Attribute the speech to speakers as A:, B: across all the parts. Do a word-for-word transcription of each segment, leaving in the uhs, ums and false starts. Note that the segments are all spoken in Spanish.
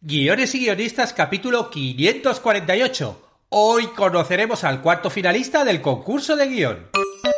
A: Guiones y guionistas, capítulo quinientos cuarenta y ocho. Hoy conoceremos al cuarto finalista del concurso de guión.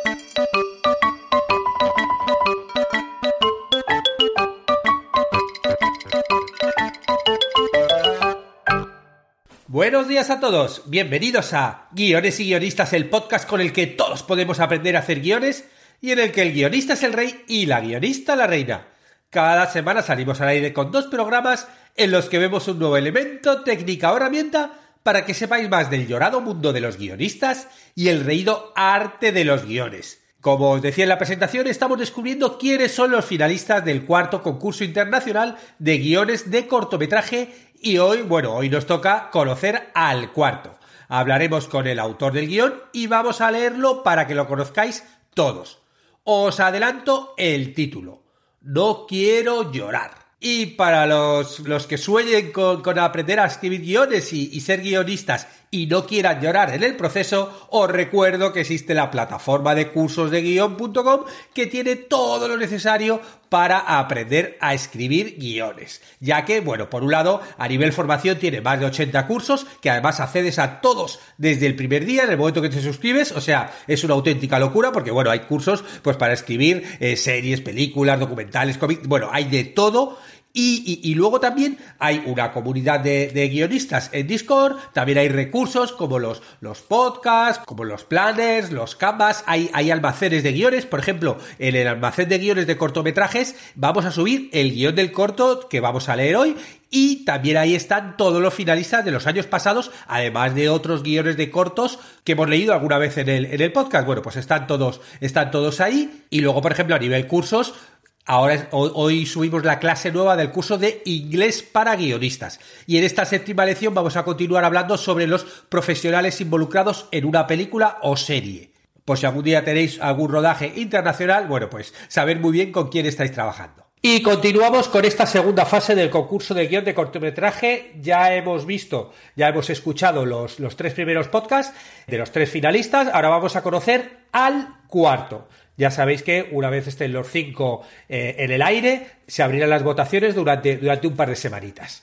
A: Buenos días a todos, bienvenidos a Guiones y guionistas, el podcast con el que todos podemos aprender a hacer guiones y en el que el guionista es el rey y la guionista la reina. Cada semana salimos al aire con dos programas en los que vemos un nuevo elemento, técnica o herramienta para que sepáis más del llorado mundo de los guionistas y el reído arte de los guiones. Como os decía en la presentación, estamos descubriendo quiénes son los finalistas del cuarto concurso internacional de guiones de cortometraje y hoy, bueno, hoy nos toca conocer al cuarto. Hablaremos con el autor del guión y vamos a leerlo para que lo conozcáis todos. Os adelanto el título: No quiero llorar. Y para los, los que sueñen con, con aprender a escribir guiones y, y ser guionistas y no quieran llorar en el proceso, os recuerdo que existe la plataforma de cursos de guión punto com que tiene todo lo necesario para aprender a escribir guiones. Ya que, bueno, por un lado, a nivel formación tiene más de ochenta cursos, que además accedes a todos desde el primer día, en el momento que te suscribes. O sea, es una auténtica locura porque, bueno, hay cursos pues para escribir eh, series, películas, documentales, cómics, bueno, hay de todo. Y, y, y luego también hay una comunidad de, de guionistas en Discord, también hay recursos como los, los podcasts, como los planners, los canvas, hay, hay almacenes de guiones. Por ejemplo, en el almacén de guiones de cortometrajes vamos a subir el guión del corto que vamos a leer hoy y también ahí están todos los finalistas de los años pasados, además de otros guiones de cortos que hemos leído alguna vez en el, en el podcast. Bueno, pues están todos, están todos ahí. Y luego, por ejemplo, a nivel cursos, Ahora, hoy subimos la clase nueva del curso de inglés para guionistas. Y en esta séptima lección vamos a continuar hablando sobre los profesionales involucrados en una película o serie. Por si algún día tenéis algún rodaje internacional, bueno, pues saber muy bien con quién estáis trabajando. Y continuamos con esta segunda fase del concurso de guión de cortometraje. Ya hemos visto, ya hemos escuchado los, los tres primeros podcasts de los tres finalistas. Ahora vamos a conocer al cuarto. Ya sabéis que una vez estén los cinco eh, en el aire, se abrirán las votaciones durante, durante un par de semanitas.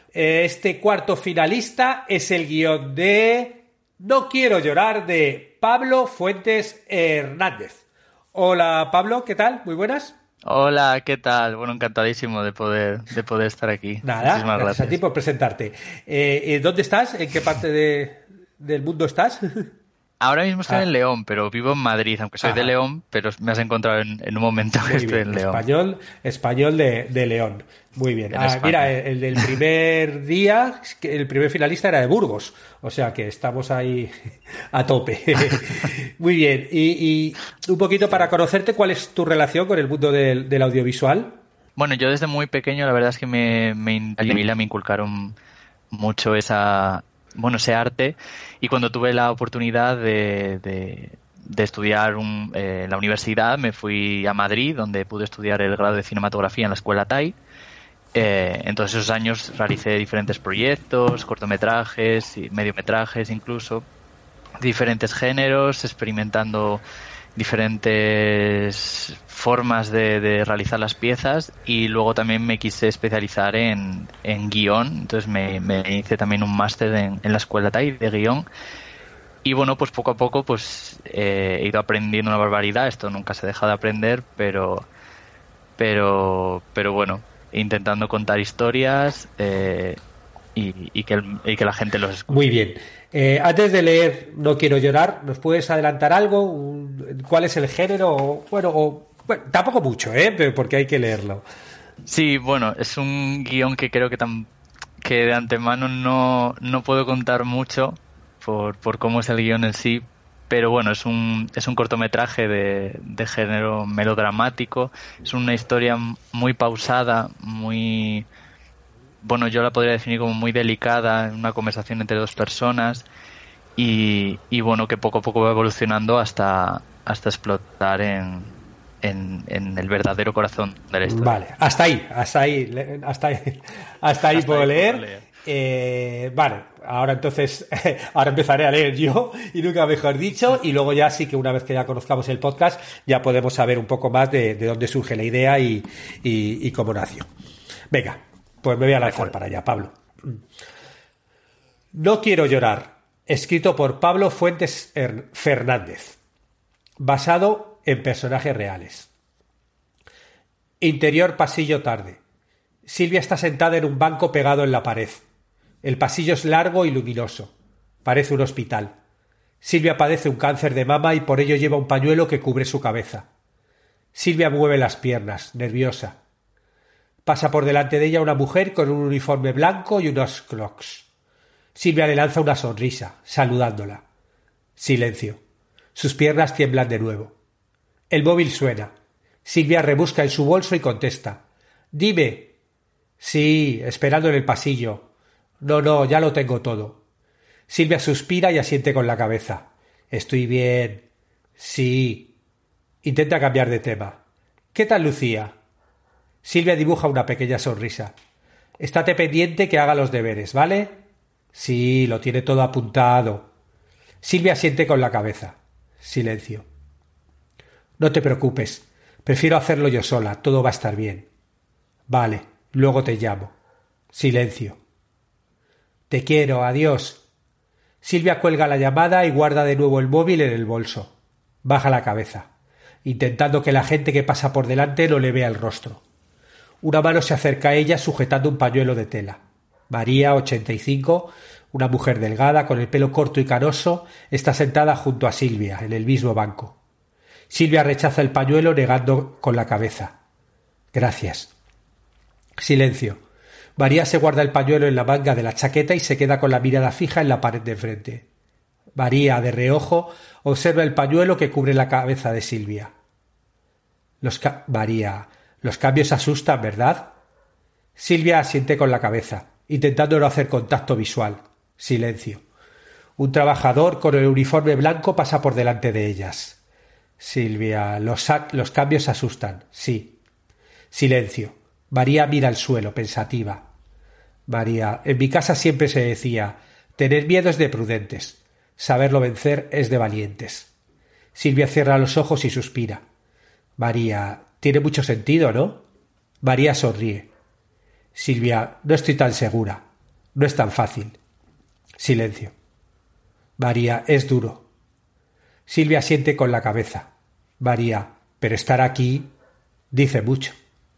A: Este cuarto finalista es el guión de No quiero llorar, de Pablo Fuentes Hernández. Hola Pablo, ¿qué tal? Muy buenas.
B: Hola, ¿qué tal? Bueno, encantadísimo de poder, de poder estar aquí.
A: Nada,
B: Muchísimas
A: gracias,
B: gracias
A: a ti por presentarte. Eh, ¿Dónde estás? ¿En qué parte de, del mundo estás?
B: Ahora mismo estoy
A: ah.
B: en León, pero vivo en Madrid, aunque soy Ajá. de León, pero me has encontrado en, en un momento que
A: Muy
B: estoy
A: bien.
B: en León.
A: Español, español de, de León. Muy bien. Ah, mira, el del primer día, el primer finalista era de Burgos, o sea que estamos ahí a tope. Muy bien. Y, y un poquito para conocerte, ¿cuál es tu relación con el mundo del, del audiovisual?
B: Bueno, yo desde muy pequeño, la verdad es que me, me, en mi familia me inculcaron mucho esa... bueno, ese arte, y cuando tuve la oportunidad de, de, de estudiar un, eh, en la universidad, me fui a Madrid, donde pude estudiar el grado de cinematografía en la escuela T A I. Eh, en todos esos años realicé diferentes proyectos, cortometrajes, y mediometrajes incluso, diferentes géneros, experimentando diferentes formas de, de realizar las piezas, y luego también me quise especializar en, en guión. Entonces me, me hice también un máster en, en la escuela T A I de guión, y bueno, pues poco a poco pues eh, he ido aprendiendo una barbaridad. Esto nunca se deja de aprender, pero pero pero bueno, intentando contar historias eh, y, y, que el, y que la gente los escuche.
A: Muy bien. Eh, antes de leer No quiero llorar, ¿nos puedes adelantar algo? Un, ¿Cuál es el género? O, bueno, o, bueno, tampoco mucho, ¿eh? Pero porque hay que leerlo.
B: Sí, bueno, es un guión que creo que, tan, que de antemano no, no puedo contar mucho por, por cómo es el guión en sí, pero bueno, es un, es un cortometraje de, de género melodramático. Es una historia muy pausada, muy... bueno, yo la podría definir como muy delicada, en una conversación entre dos personas, y, y bueno, que poco a poco va evolucionando hasta, hasta explotar en, en, en el verdadero corazón de la historia.
A: Vale, hasta ahí, hasta ahí, hasta ahí, hasta ahí hasta puedo ahí leer. Puedo leer. Eh, vale, ahora entonces, ahora empezaré a leer yo, y nunca mejor dicho, y luego ya sí que una vez que ya conozcamos el podcast, ya podemos saber un poco más de, de dónde surge la idea y, y, y cómo nació. Venga. Pues me voy a lanzar para allá, Pablo. No quiero llorar, escrito por Pablo Fuentes Fernández, basado en personajes reales. Interior pasillo tarde. Silvia está sentada en un banco pegado en la pared. El pasillo es largo y luminoso. Parece un hospital. Silvia padece un cáncer de mama y por ello lleva un pañuelo que cubre su cabeza. Silvia mueve las piernas, nerviosa. Pasa por delante de ella una mujer con un uniforme blanco y unos crocs. Silvia le lanza una sonrisa, saludándola. Silencio. Sus piernas tiemblan de nuevo. El móvil suena. Silvia rebusca en su bolso y contesta. «Dime». «Sí, esperando en el pasillo». «No, no, ya lo tengo todo». Silvia suspira y asiente con la cabeza. «Estoy bien». «Sí». Intenta cambiar de tema. «¿Qué tal Lucía?» Silvia dibuja una pequeña sonrisa. «Estate pendiente que haga los deberes, ¿vale?» «Sí, lo tiene todo apuntado». Silvia asiente con la cabeza. Silencio. «No te preocupes. Prefiero hacerlo yo sola. Todo va a estar bien». «Vale, luego te llamo». Silencio. «Te quiero. Adiós». Silvia cuelga la llamada y guarda de nuevo el móvil en el bolso. Baja la cabeza, intentando que la gente que pasa por delante no le vea el rostro. Una mano se acerca a ella sujetando un pañuelo de tela. María, ochenta y cinco, una mujer delgada con el pelo corto y canoso, está sentada junto a Silvia en el mismo banco. Silvia rechaza el pañuelo negando con la cabeza. «Gracias». Silencio. María se guarda el pañuelo en la manga de la chaqueta y se queda con la mirada fija en la pared de enfrente. María, de reojo, observa el pañuelo que cubre la cabeza de Silvia. Los ca- María, los cambios asustan, ¿verdad? Silvia asiente con la cabeza, intentando no hacer contacto visual. Silencio. Un trabajador con el uniforme blanco pasa por delante de ellas. Silvia, los, los cambios asustan, sí. Silencio. María mira al suelo, pensativa. María, en mi casa siempre se decía, tener miedo es de prudentes, saberlo vencer es de valientes. Silvia cierra los ojos y suspira. María, tiene mucho sentido, ¿no? María sonríe. Silvia, no estoy tan segura. No es tan fácil. Silencio. María, es duro. Silvia asiente con la cabeza. María, pero estar aquí dice mucho.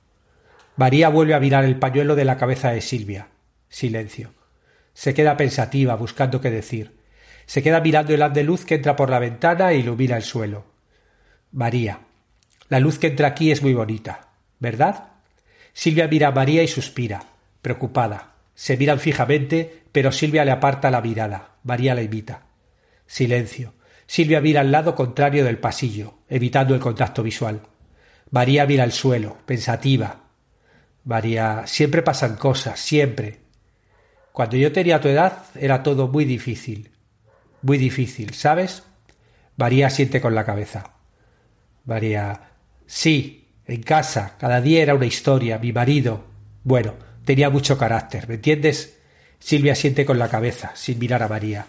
A: María vuelve a mirar el pañuelo de la cabeza de Silvia. Silencio. Se queda pensativa, buscando qué decir. Se queda mirando el haz de luz que entra por la ventana e ilumina el suelo. María. La luz que entra aquí es muy bonita, ¿verdad? Silvia mira a María y suspira, preocupada. Se miran fijamente, pero Silvia le aparta la mirada. María la imita. Silencio. Silvia mira al lado contrario del pasillo, evitando el contacto visual. María mira al suelo, pensativa. María, siempre pasan cosas, siempre. Cuando yo tenía tu edad era todo muy difícil. Muy difícil, ¿sabes? María asiente con la cabeza. María, sí, en casa, cada día era una historia, mi marido. Bueno, tenía mucho carácter, ¿me entiendes? Silvia asiente con la cabeza, sin mirar a María.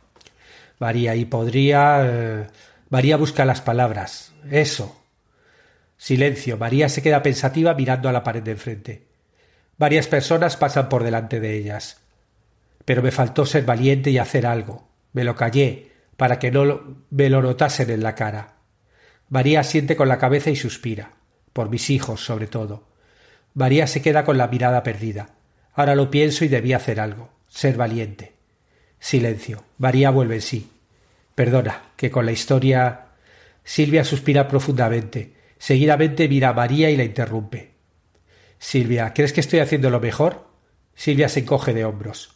A: María, y podría... Eh... María busca las palabras. Eso. Silencio. María se queda pensativa mirando a la pared de enfrente. Varias personas pasan por delante de ellas. Pero me faltó ser valiente y hacer algo. Me lo callé, para que no lo, me lo notasen en la cara. María asiente con la cabeza y suspira. Por mis hijos, sobre todo. María se queda con la mirada perdida. Ahora lo pienso y debía hacer algo. Ser valiente. Silencio. María vuelve en sí. Perdona, que con la historia... Silvia suspira profundamente. Seguidamente mira a María y la interrumpe. Silvia, ¿crees que estoy haciendo lo mejor? Silvia se encoge de hombros.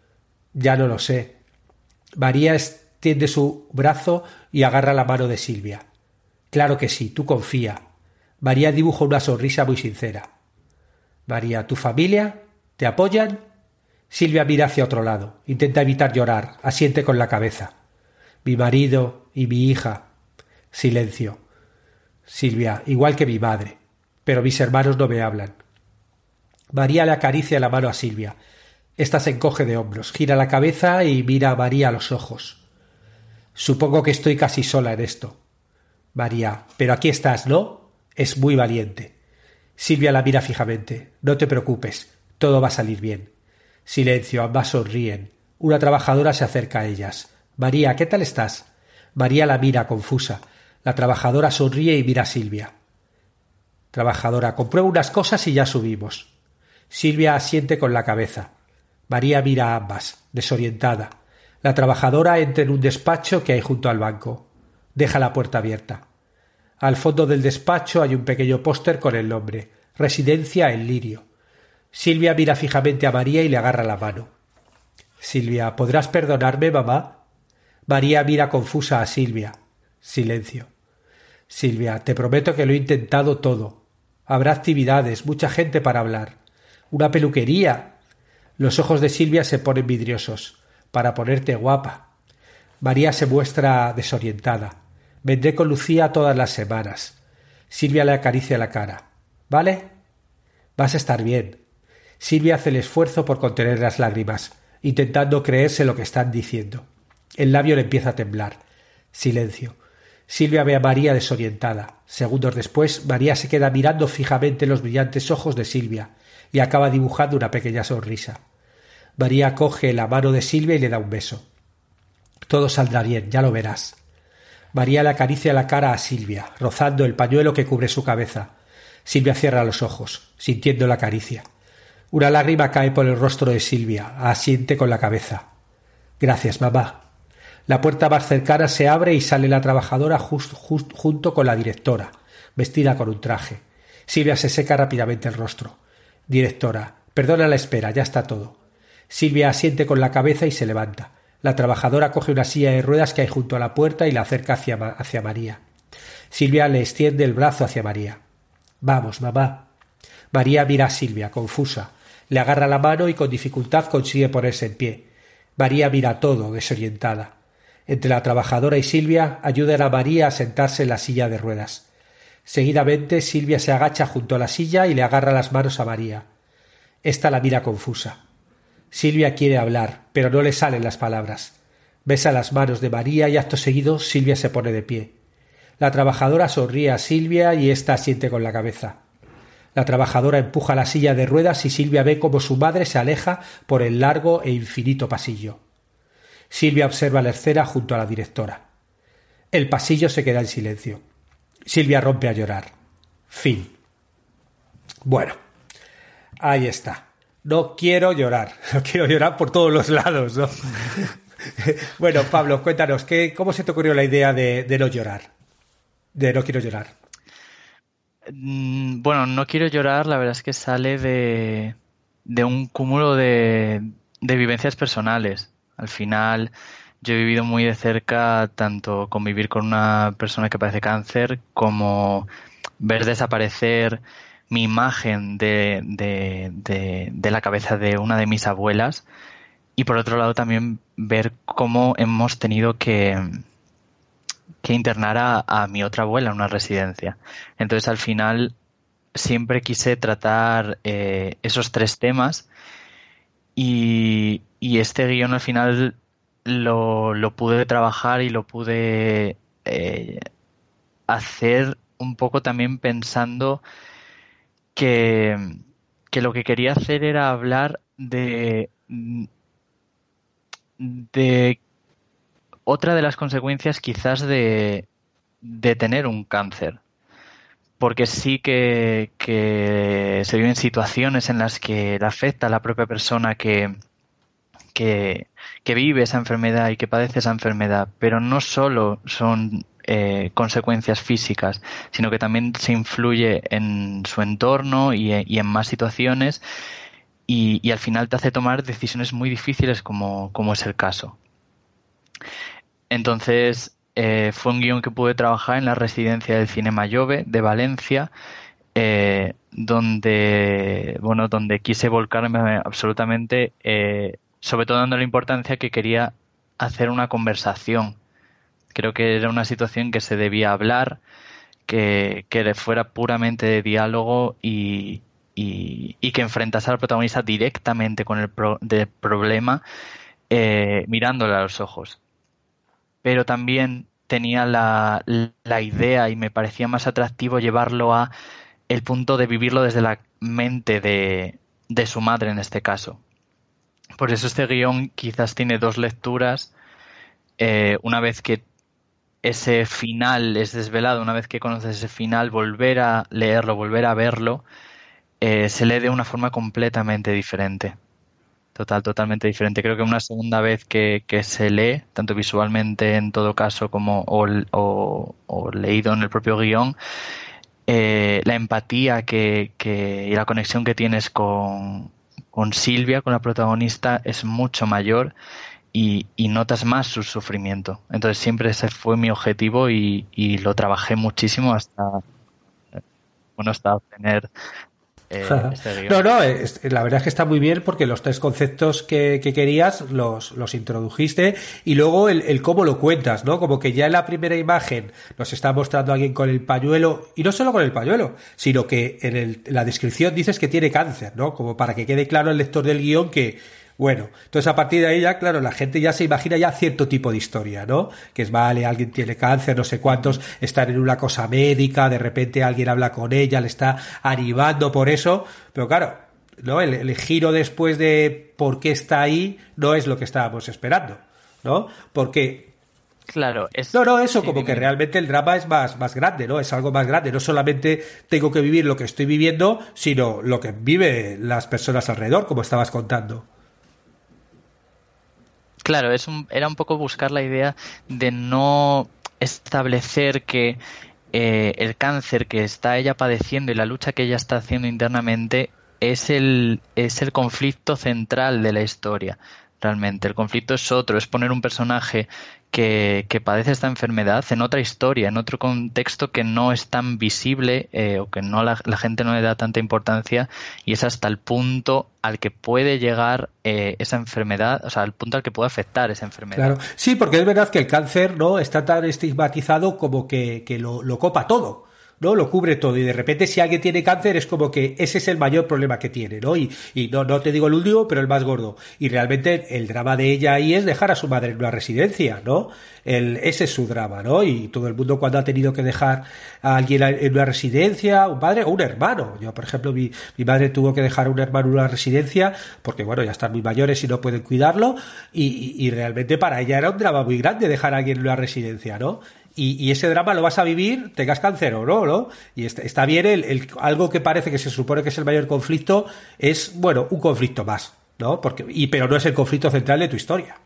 A: Ya no lo sé. María extiende su brazo y agarra la mano de Silvia. Claro que sí, tú confía. María dibuja una sonrisa muy sincera. María, ¿tu familia? ¿Te apoyan? Silvia mira hacia otro lado. Intenta evitar llorar. Asiente con la cabeza. Mi marido y mi hija. Silencio. Silvia, igual que mi madre. Pero mis hermanos no me hablan. María le acaricia la mano a Silvia. Esta se encoge de hombros, gira la cabeza y mira a María a los ojos. Supongo que estoy casi sola en esto. María, pero aquí estás, ¿no? Es muy valiente. Silvia la mira fijamente. No te preocupes, todo va a salir bien. Silencio, ambas sonríen. Una trabajadora se acerca a ellas. María, ¿qué tal estás? María la mira, confusa. La trabajadora sonríe y mira a Silvia. Trabajadora, compruebo unas cosas y ya subimos. Silvia asiente con la cabeza. María mira a ambas, desorientada. La trabajadora entra en un despacho que hay junto al banco. Deja la puerta abierta. Al fondo del despacho hay un pequeño póster con el nombre Residencia El Lirio. Silvia mira fijamente a María y le agarra la mano. Silvia, ¿podrás perdonarme, mamá? María mira confusa a Silvia. Silencio. Silvia, te prometo que lo he intentado todo. Habrá actividades, mucha gente para hablar. Una peluquería. Los ojos de Silvia se ponen vidriosos. Para ponerte guapa. María se muestra desorientada. Vendré con Lucía todas las semanas. Silvia le acaricia la cara. ¿Vale? Vas a estar bien. Silvia hace el esfuerzo por contener las lágrimas, intentando creerse lo que están diciendo. El labio le empieza a temblar. Silencio. Silvia ve a María desorientada. Segundos después, María se queda mirando fijamente los brillantes ojos de Silvia y acaba dibujando una pequeña sonrisa. María coge la mano de Silvia y le da un beso. Todo saldrá bien, ya lo verás. María le acaricia la cara a Silvia, rozando el pañuelo que cubre su cabeza. Silvia cierra los ojos, sintiendo la caricia. Una lágrima cae por el rostro de Silvia, asiente con la cabeza. Gracias, mamá. La puerta más cercana se abre y sale la trabajadora just, just, junto con la directora, vestida con un traje. Silvia se seca rápidamente el rostro. Directora, perdona la espera, ya está todo. Silvia asiente con la cabeza y se levanta. La trabajadora coge una silla de ruedas que hay junto a la puerta y la acerca hacia, hacia María. Silvia le extiende el brazo hacia María. Vamos, mamá. María mira a Silvia, confusa. Le agarra la mano y con dificultad consigue ponerse en pie. María mira todo, desorientada. Entre la trabajadora y Silvia ayudan a María a sentarse en la silla de ruedas. Seguidamente Silvia se agacha junto a la silla y le agarra las manos a María. Esta la mira confusa. Silvia quiere hablar, pero no le salen las palabras. Besa las manos de María y acto seguido Silvia se pone de pie. La trabajadora sonríe a Silvia y ésta asiente con la cabeza. La trabajadora empuja la silla de ruedas y Silvia ve cómo su madre se aleja por el largo e infinito pasillo. Silvia observa la escena junto a la directora. El pasillo se queda en silencio. Silvia rompe a llorar. Fin. Bueno, ahí está. No quiero llorar, no quiero llorar por todos los lados, ¿no? Bueno, Pablo, cuéntanos, ¿qué, ¿cómo se te ocurrió la idea de, de no llorar? De no quiero llorar.
B: Bueno, no quiero llorar, la verdad es que sale de, de un cúmulo de, de vivencias personales. Al final, yo he vivido muy de cerca tanto convivir con una persona que padece cáncer como ver desaparecer mi imagen de, de, de, de la cabeza de una de mis abuelas y por otro lado también ver cómo hemos tenido que, que internar a, a mi otra abuela en una residencia. Entonces al final siempre quise tratar eh, esos tres temas y, y este guión al final lo, lo pude trabajar y lo pude eh, hacer un poco también pensando Que, que lo que quería hacer era hablar de, de otra de las consecuencias quizás de, de tener un cáncer. Porque sí que, que se viven situaciones en las que le afecta a la propia persona que, que, que vive esa enfermedad y que padece esa enfermedad, pero no solo son Eh, consecuencias físicas, sino que también se influye en su entorno y, y en más situaciones y, y al final te hace tomar decisiones muy difíciles como, como es el caso. Entonces eh, fue un guión que pude trabajar en la residencia del Cinema Jove de Valencia, eh, donde bueno donde quise volcarme absolutamente, eh, sobre todo dando la importancia que quería hacer una conversación. Creo que era una situación que se debía hablar, que, que fuera puramente de diálogo y, y, y que enfrentase al protagonista directamente con el pro, del problema, eh, mirándole a los ojos. Pero también tenía la, la idea y me parecía más atractivo llevarlo a el punto de vivirlo desde la mente de, de su madre en este caso. Por eso este guión quizás tiene dos lecturas. Eh, una vez que ese final es desvelado, una vez que conoces ese final, volver a leerlo, volver a verlo, eh, se lee de una forma completamente diferente. Total, totalmente diferente. Creo que una segunda vez que, que se lee, tanto visualmente en todo caso como o, o- o leído en el propio guión, eh, la empatía que, que- y la conexión que tienes con, con Silvia, con la protagonista, es mucho mayor y, y notas más su sufrimiento. Entonces siempre ese fue mi objetivo y, y lo trabajé muchísimo hasta, bueno, hasta obtener eh, este
A: No,
B: guión.
A: no, es- la verdad es que está muy bien porque los tres conceptos que, que querías los, los introdujiste y luego el, el cómo lo cuentas, ¿no? Como que ya en la primera imagen nos está mostrando a alguien con el pañuelo y no solo con el pañuelo, sino que en, el, en la descripción dices que tiene cáncer, ¿no? Como para que quede claro al lector del guión que, bueno, entonces a partir de ahí ya, claro, la gente ya se imagina ya cierto tipo de historia, ¿no? Que es, vale, alguien tiene cáncer, no sé cuántos,
B: Ujú.
A: están en una cosa médica, de repente alguien habla con ella, le está animando por eso, pero claro, ¿no? El, el giro después de por qué está ahí no es lo que estábamos esperando, ¿no? Porque
B: Claro, es...
A: no, no, eso,
B: Sí,
A: como
B: dime,
A: que
B: dime.
A: realmente el drama es más, más grande, ¿no? Es algo más grande. No solamente tengo que vivir lo que estoy viviendo, sino lo que viven las personas alrededor, como estabas contando.
B: Claro, es un, era un poco buscar la idea de no establecer que eh, el cáncer que está ella padeciendo y la lucha que ella está haciendo internamente es el, es el conflicto central de la historia. Realmente, el conflicto es otro, es poner un personaje que, que padece esta enfermedad en otra historia, en otro contexto que no es tan visible eh, o que no la, la gente no le da tanta importancia y es hasta el punto al que puede llegar eh, esa enfermedad, o sea, al punto al que puede afectar esa
A: Claro.
B: enfermedad.
A: Sí, porque es verdad que el cáncer, ¿no? Está tan estigmatizado como que, que lo, lo copa todo. ¿No? Lo cubre todo y de repente si alguien tiene cáncer es como que ese es el mayor problema que tiene, ¿no? Y, y no, no te digo el último, pero el más gordo. Y realmente el drama de ella ahí es dejar a su madre en una residencia, ¿no? El, ese es su drama, ¿no? Y todo el mundo cuando ha tenido que dejar a alguien en una residencia, un padre o un hermano. Yo, por ejemplo, mi, mi madre tuvo que dejar a un hermano en una residencia porque, bueno, ya están muy mayores y no pueden cuidarlo y, y, y realmente para ella era un drama muy grande dejar a alguien en una residencia, ¿no? Y, y, ese drama lo vas a vivir, tengas cáncer o no, ¿no? Y está, está bien el, el, algo que parece que se supone que es el mayor conflicto, es, bueno, un conflicto más, ¿no? Porque, y, pero no es el conflicto central de tu historia.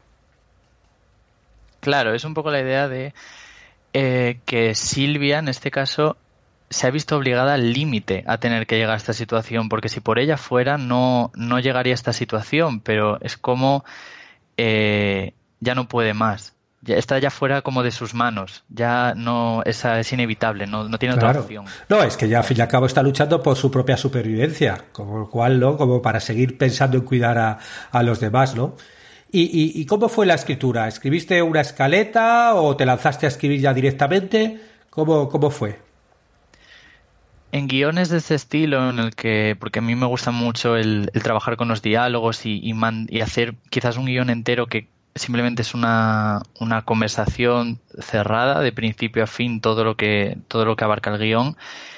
B: Claro, es un poco la idea de eh, que Silvia, en este caso, se ha visto obligada al límite a tener que llegar a esta situación, porque si por ella fuera, no, no llegaría a esta situación, pero es como eh, ya no puede más. Ya está ya fuera como de sus manos. Ya no, esa es inevitable, no, no tiene otra
A: Claro.
B: opción.
A: No, es que ya al fin y al cabo está luchando por su propia supervivencia, con lo cual, ¿no? Como para seguir pensando en cuidar a, a los demás, ¿no? ¿Y, y, ¿Y cómo fue la escritura? ¿Escribiste una escaleta o te lanzaste a escribir ya directamente? ¿Cómo, cómo fue?
B: En guiones de este estilo, en el que, porque a mí me gusta mucho el, el trabajar con los diálogos y, y, man- y hacer quizás un guión entero que simplemente es una, una conversación cerrada de principio a fin, todo lo que, todo lo que abarca el guión.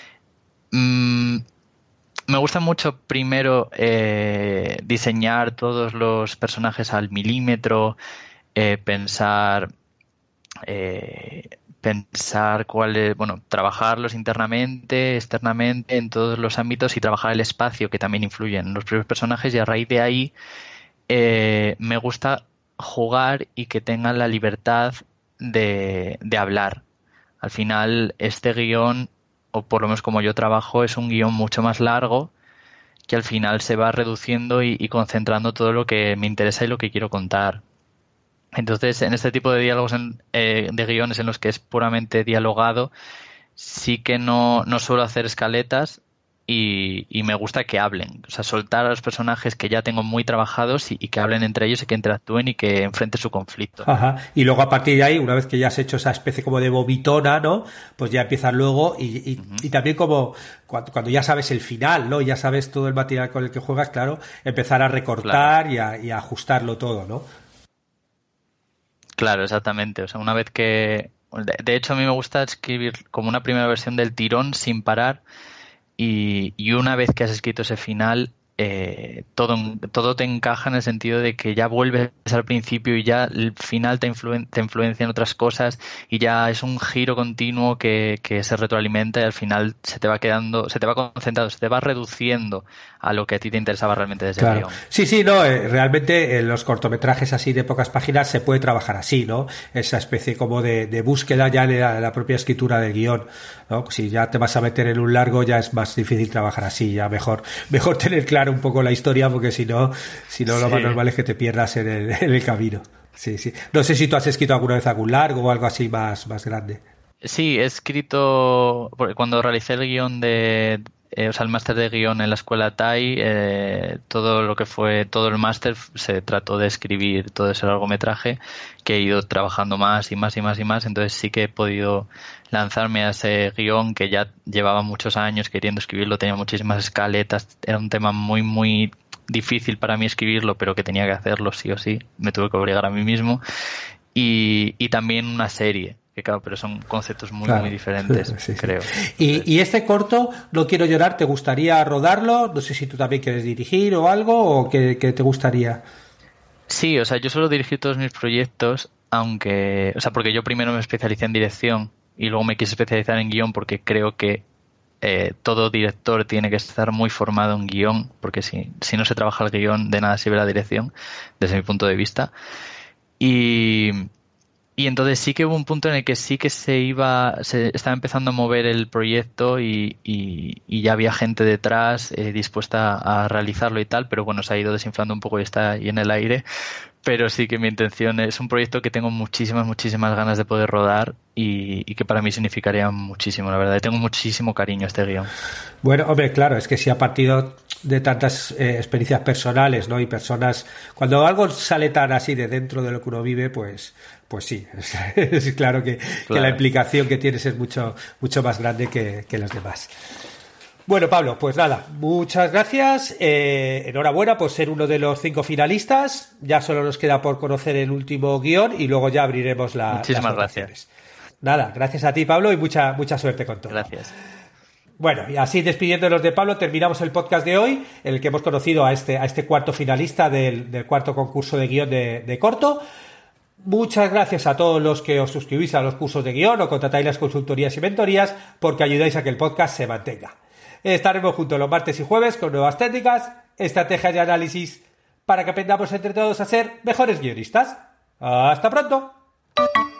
B: Mm, me gusta mucho primero eh, diseñar todos los personajes al milímetro, eh, pensar eh, pensar cuáles, bueno, trabajarlos internamente, externamente, en todos los ámbitos y trabajar el espacio que también influye en los propios personajes y a raíz de ahí eh, me gusta jugar y que tengan la libertad de, de hablar. Al final, este guión, o por lo menos como yo trabajo, es un guión mucho más largo que al final se va reduciendo y, y concentrando todo lo que me interesa y lo que quiero contar. Entonces, en este tipo de diálogos, en- eh, de guiones en los que es puramente dialogado, sí que no, no suelo hacer escaletas y, y me gusta que hablen. O sea, soltar a los personajes que ya tengo muy trabajados y, y que hablen entre ellos y que interactúen y que enfrenten su conflicto.
A: Ajá. Y luego a partir de ahí, una vez que ya has hecho esa especie como de vomitona, ¿no? Pues ya empiezas luego y, y,
B: Ujú.
A: y también como cuando, cuando ya sabes el final, ¿no? Ya sabes todo el material con el que juegas, claro, empezar a
B: Claro,
A: recortar y a, y a ajustarlo todo, ¿no?
B: claro, exactamente. O sea, una vez que... De, de hecho, a mí me gusta escribir como una primera versión del tirón sin parar y, y una vez que has escrito ese final eh, todo, todo te encaja en el sentido de que ya vuelves al principio y ya el final te, influen, te influencia en otras cosas y ya es un giro continuo que, que se retroalimenta y al final se te va quedando, se te va concentrando, se te va reduciendo a lo que a ti te interesaba realmente desde
A: claro.
B: el guión.
A: Sí, sí, no, eh, realmente en los cortometrajes así de pocas páginas se puede trabajar así, ¿no? Esa especie como de, de búsqueda ya en la, la propia escritura del guión, ¿no? Si ya te vas a meter en un largo ya es más difícil trabajar así, ya mejor, mejor tener claro un poco la historia porque si no, si no sí. Lo más normal es que te pierdas en el, en el camino. Sí, sí. No sé si tú has escrito alguna vez algún largo o algo así más, más grande.
B: Sí, he escrito, cuando realicé el guión de, eh, o sea, el máster de guión en la escuela T A I, eh, todo lo que fue, todo el máster se trató de escribir todo ese largometraje que he ido trabajando más y más y más y más, entonces sí que he podido lanzarme a ese guión que ya llevaba muchos años queriendo escribirlo, tenía muchísimas escaletas, era un tema muy, muy difícil para mí escribirlo, pero que tenía que hacerlo sí o sí, me tuve que obligar a mí mismo, y, y también una serie. Que claro, pero son conceptos muy, claro. muy diferentes, sí, creo.
A: Sí. Y, y este corto, No quiero llorar, ¿te gustaría rodarlo? No sé si tú también quieres dirigir o algo, o qué, qué te gustaría.
B: Sí, o sea, yo suelo dirigir todos mis proyectos, aunque, o sea, porque yo primero me especialicé en dirección y luego me quise especializar en guión porque creo que eh, todo director tiene que estar muy formado en guión, porque si, si no se trabaja el guión, de nada sirve la dirección, desde mi punto de vista. Y... Y entonces sí que hubo un punto en el que sí que se iba, se estaba empezando a mover el proyecto y, y, y ya había gente detrás eh, dispuesta a realizarlo y tal, pero bueno, se ha ido desinflando un poco y está ahí en el aire. Pero sí que mi intención es un proyecto que tengo muchísimas, muchísimas ganas de poder rodar y, y que para mí significaría muchísimo, la verdad. Tengo muchísimo cariño a este guión.
A: Bueno, hombre, claro, es que si ha partido de tantas eh, experiencias personales, ¿no? Y personas, cuando algo sale tan así de dentro de lo que uno vive, pues, pues sí, es, es claro, que, claro que la implicación que tienes es mucho, mucho más grande que, que los demás. Bueno, Pablo, pues nada, muchas gracias, eh, enhorabuena por ser uno de los cinco finalistas, ya solo nos queda por conocer el último guión y luego ya abriremos la,
B: Muchísimas
A: las
B: gracias.
A: Nada, gracias a ti, Pablo, y mucha, mucha suerte con todo.
B: Gracias.
A: Bueno, y así despidiéndonos de Pablo, terminamos el podcast de hoy, en el que hemos conocido a este, a este cuarto finalista del, del cuarto concurso de guión de, de corto. Muchas gracias a todos los que os suscribís a los cursos de guión o contratáis las consultorías y mentorías, porque ayudáis a que el podcast se mantenga. Estaremos juntos los martes y jueves con nuevas técnicas, estrategias y análisis para que aprendamos entre todos a ser mejores guionistas. ¡Hasta pronto!